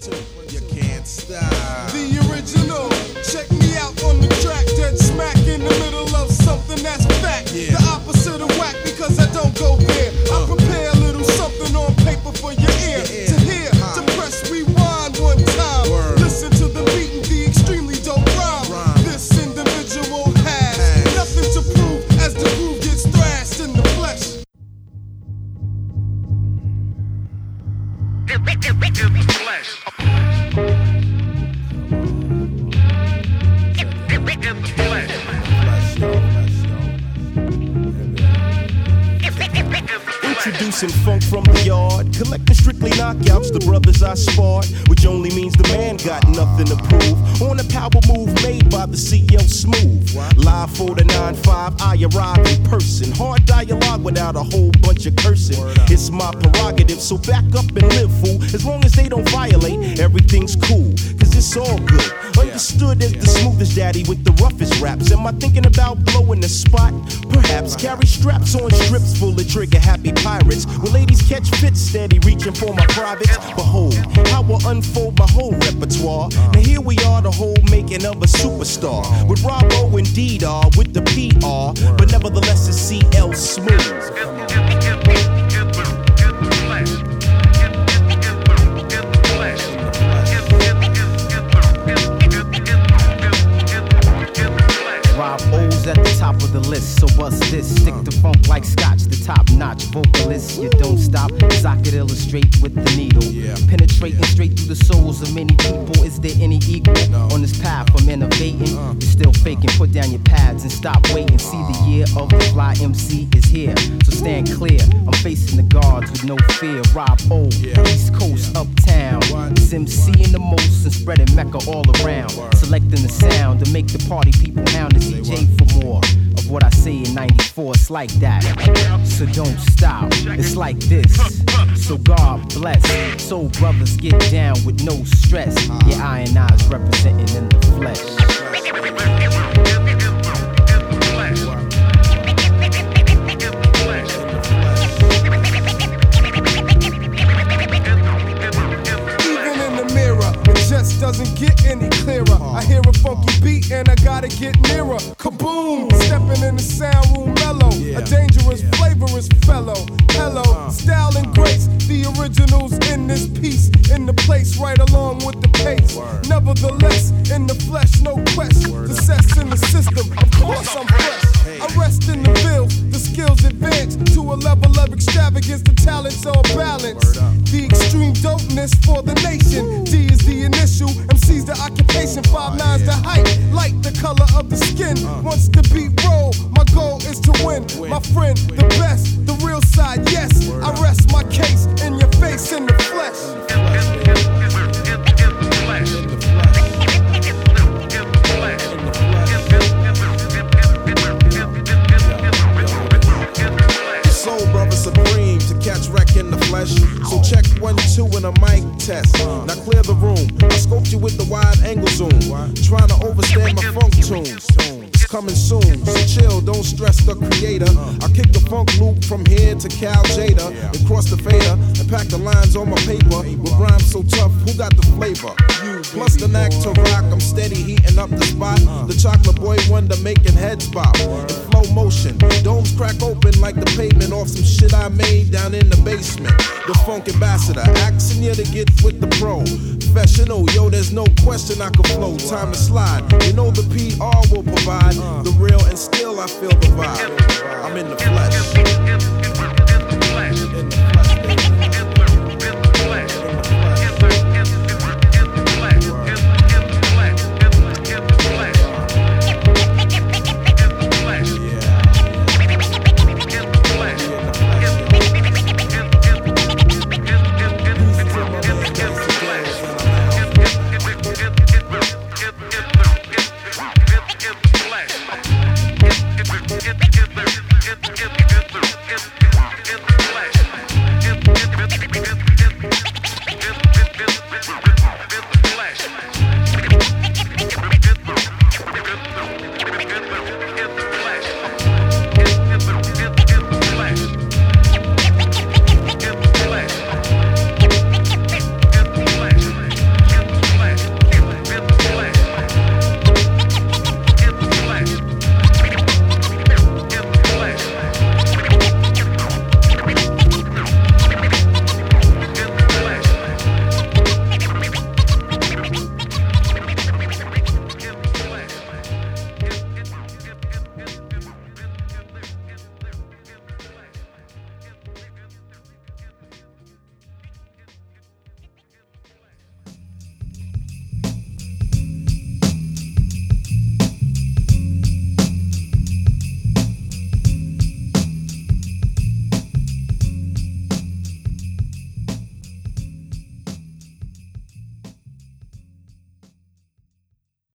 You can't stop. The original. Check me out on the track, dead smack in the middle of something that's fact. Yeah. The opposite of whack because I don't go there. I prepare a little something on paper for your ear to hear, to press rewind one time. Word. Listen to the beat and the extremely dope rhyme. This individual has nothing to prove as the groove gets thrashed in the flesh. Introducing funk from the yard, collecting strictly knockouts, the brothers I sparred, which only means the man got nothing to prove. On a power move made by the CL Smooth. Live for the 9-5, I arrive in person. Hard dialogue without a whole bunch of cursing. It's my prerogative, so back up and live, fool. As long as they don't violate, everything's cool, cause it's all good. Understood as the smoothest daddy with the roughest raps. Am I thinking about blowing the spot? Perhaps. Carry straps on strips full of trigger happy pirates. Will ladies catch fits steady reaching for my privates? Behold, how I'll unfold my whole repertoire. Now here we are, the whole making of a superstar. With Robo and D-Dar with the PR. But nevertheless it's CL Smooth. Rob O's at the top of the list, so bust this. Stick to funk like scotch, the top-notch vocalist. You don't stop, as I could illustrate with the needle. Penetrating straight through the souls of many people. Is there any equal on this path I'm innovating? You're still faking, put down your pads and stop waiting. See the year of the fly MC is here, so stand clear. I'm facing the guards with no fear. Rob O, East Coast, uptown. It's MC in the most and spreading Mecca all around. Selecting the sound to make the party people hound to DJ for more of what I say in 94. It's like that, so don't stop. It's like this, so God bless. Soul brothers get down with no stress. Yeah, I and I's representing in the flesh. Just doesn't get any clearer. I hear a funky beat and I gotta get nearer. Kaboom! Stepping in the sound room mellow. A dangerous, flavorous fellow. Hello, style and grace. The originals in this piece. In the place right along with the pace. Nevertheless, in the flesh, no quest. Success in the system, of course I'm fresh. I rest in the field, the skills advance to a level of extravagance. The talents are balanced. The extreme dopeness for the nation. D is the initial, MC's the occupation, 5'9's the height, light the color of the skin. Once the beat roll, my goal is to win. My friend, the best, the real side, yes. I rest my case in your face in the flesh. Soul brother supreme to catch wreck in the flesh. So check 1, 2 and a mic test. Now clear the room. I scoped you with the wide angle zoom. Trying to overstand my funk tunes. It's coming soon, so chill, don't stress the creator. I kick the funk loop from here to Cal Jada, and cross the fader, and pack the lines on my paper. With rhymes so tough, who got the flavor? You, plus the knack to rock, I'm steady heating up the spot. The chocolate boy wonder making heads bop. In flow motion, domes crack open like the pavement off some shit I made down in the basement. The funk ambassador, asking you to get with the pro. Professional, yo, there's no question I can flow. Time to slide, you know the PR will provide the real, and still I feel the vibe. I'm in the flesh.